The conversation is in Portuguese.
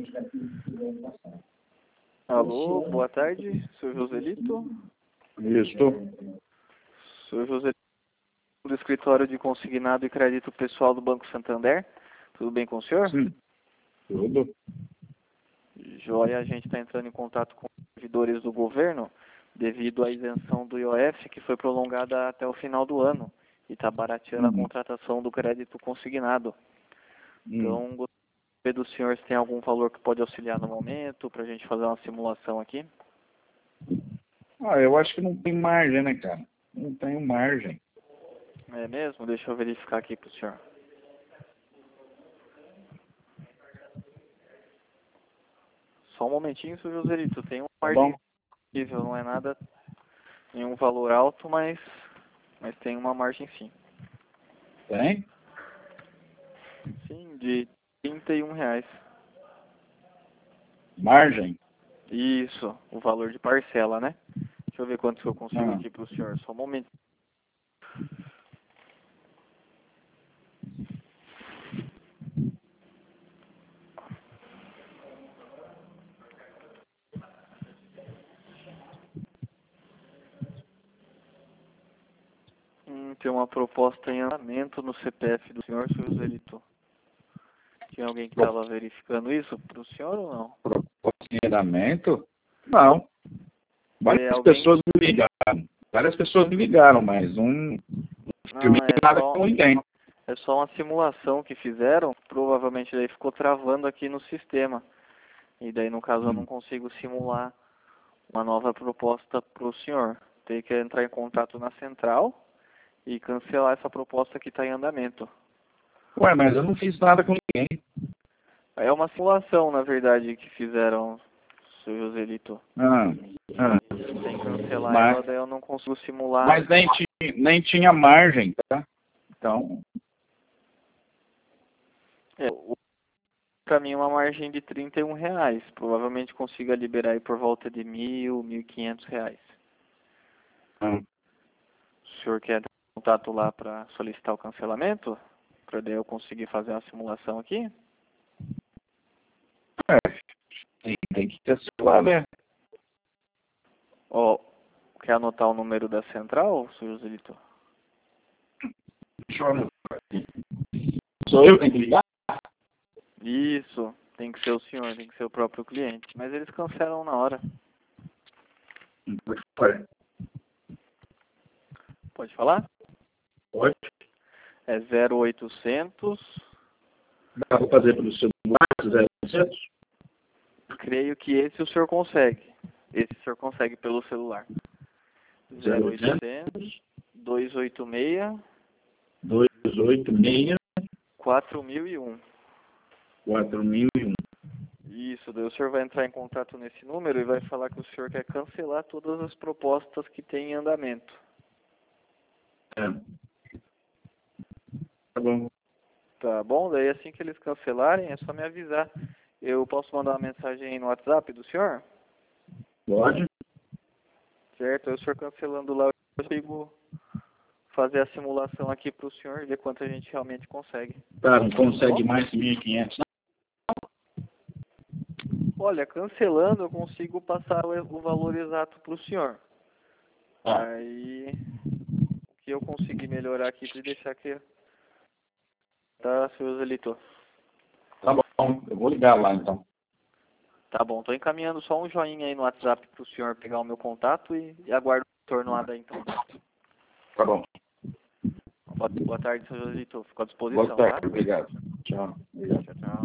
Alô, boa tarde, sou Joselito. Isso. Sou Joselito do escritório de consignado e crédito pessoal do Banco Santander. Tudo bem com o senhor? Sim. Tudo. Joia, a gente está entrando em contato com os servidores do governo devido à isenção do IOF que foi prolongada até o final do ano e está barateando a contratação do crédito consignado. Então, gostaria de saber do senhor se tem algum valor que pode auxiliar no momento para a gente fazer uma simulação aqui. Eu acho que não tem margem, né, cara? Não tenho margem. É mesmo? Deixa eu verificar aqui para o senhor. Só um momentinho, seu Joselito. Tem uma margem possível, não é nada, nenhum valor alto, mas tem uma margem sim. Tem? Sim, de R$ 31. Margem? Isso, o valor de parcela, né? Deixa eu ver quanto que eu consigo aqui para o senhor. Só um momento. Tem uma proposta em andamento no CPF do senhor, seu Joselito. Tinha alguém que estava verificando isso para o senhor ou não? Proposta em andamento? Não. Várias pessoas me ligaram. Várias pessoas me ligaram, mas não nada com ninguém. É só uma simulação que fizeram, provavelmente daí ficou travando aqui no sistema. E daí, no caso, eu não consigo simular uma nova proposta para o senhor. Tem que entrar em contato na central e cancelar essa proposta que está em andamento. Ué, mas eu não fiz nada com ninguém. É uma simulação, na verdade, que fizeram, seu Joselito. Tem que cancelar ela, daí eu não consigo simular. Mas nem tinha margem, tá? Então... Para mim, uma margem de R$ 31. Provavelmente consiga liberar aí por volta de R$ 1.500. O senhor quer ter contato lá para solicitar o cancelamento? Para daí eu conseguir fazer uma simulação aqui? Tem que ter celular, né? Quer anotar o número da central, senhor Joselito? Deixa eu anotar aqui. Sou eu que tenho que ligar? Isso, tem que ser o senhor, tem que ser o próprio cliente. Mas eles cancelam na hora. Pode falar? Pode. É 0800. Dá para fazer pelo celular, 0800? Creio que esse o senhor consegue. Esse o senhor consegue pelo celular. 0800 286 286 4001. 4001. Isso, daí o senhor vai entrar em contato nesse número e vai falar que o senhor quer cancelar todas as propostas que tem em andamento. Tá bom. Tá bom? Daí assim que eles cancelarem, é só me avisar. Eu posso mandar uma mensagem aí no WhatsApp do senhor? Pode. Certo, aí o senhor cancelando lá, eu consigo fazer a simulação aqui para o senhor e ver quanto a gente realmente consegue. Tá, não consegue mais que 1.500, não? Olha, cancelando eu consigo passar o valor exato para o senhor. Aí, o que eu conseguir melhorar aqui para deixar aqui, tá, seu Joselito? Tá bom, eu vou ligar lá então. Tá bom, tô encaminhando só um joinha aí no WhatsApp para o senhor pegar o meu contato e aguardo o retorno lá daí então. Tá bom. Boa tarde, seu Joselito. Fico à disposição, Boa tarde, tá? obrigado. Tchau. Obrigado. Tchau, tchau.